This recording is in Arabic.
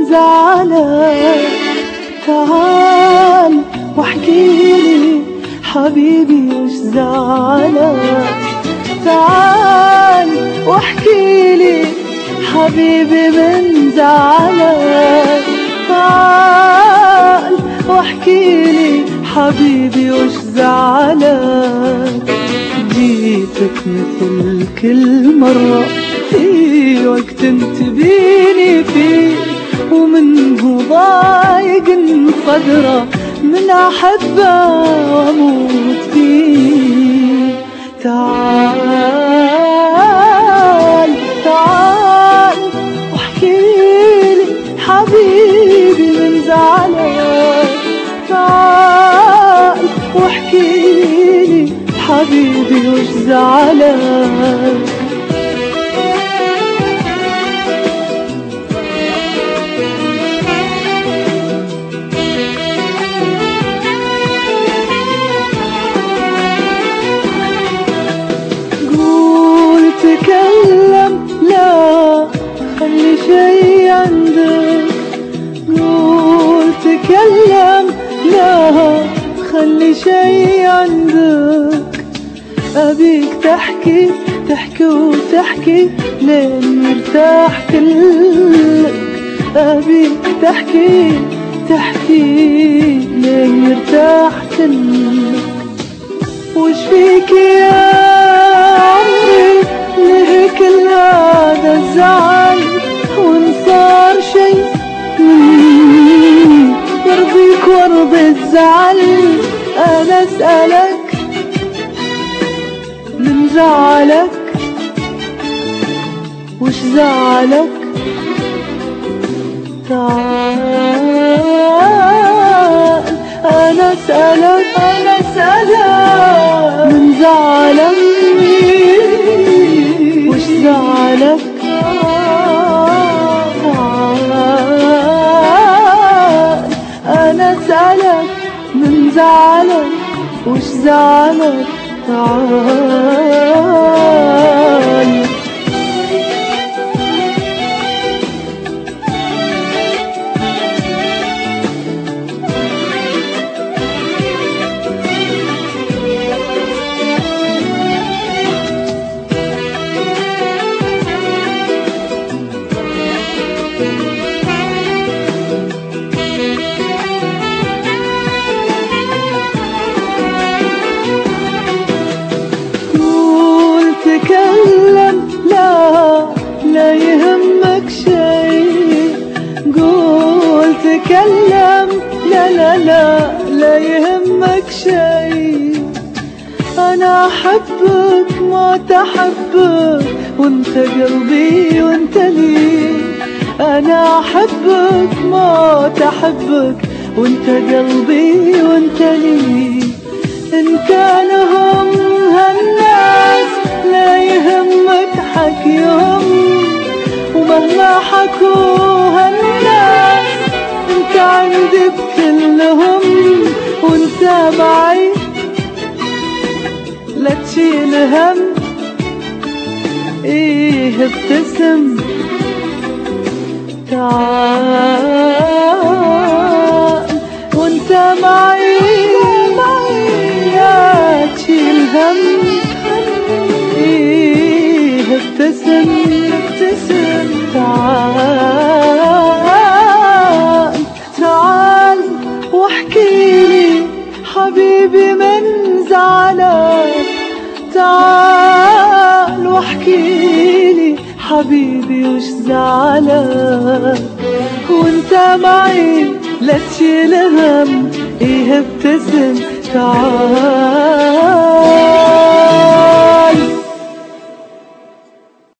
زعلك، تعال واحكيلي حبيبي وش زعلك، تعال واحكيلي حبيبي من زعلك، تعال واحكيلي حبيبي وش زعلك. جيتك مثل كل مرة في وقت تبيني فيه، ومنه ضايق صدره من أحبه وأموت فيه. تعال تعال واحكيلي حبيبي من زعلك، تعال واحكيلي حبيبي وش زعلك. تكلم لا خلي شي عندك، قول تكلم لا خلي شي عندك. أبيك تحكي تحكي وتحكي لين مرتاح كلك، أبيك تحكي تحكي لين مرتاح كلك. وش فيك يا عمري ليه كل هذا الزعل، وإن صار شي يرضيك وارضي الزعل. أنا أسألك من زعلك وش زعلك، تعال أنا أسألك من زعلك وش زعلك. تعال أنا أسألك من زعلك وش زعلك. تعال تكلم لا لا يهمك شي، قول تكلم لا لا لا لا يهمك شي. أنا أحبك ما تحبك وانت قلبي وانت لي، أنا أحبك ما تحبك وانت قلبي وانت لي. إن كانهم هالناس لا يهمك حكيهم، ومهما حكوا هالناس انت عندي بكلهم. وانت معي لا تشيل هم، ايه ابتسم. تعال وانت معي لا تشيل هم، ايه ابتسم ابتسم. تعال تعال واحكيلي حبيبي من زعلك، تعال واحكيلي حبيبي وش زعلك. وانت معي لا تشيل هم، ايه ابتسم. تعال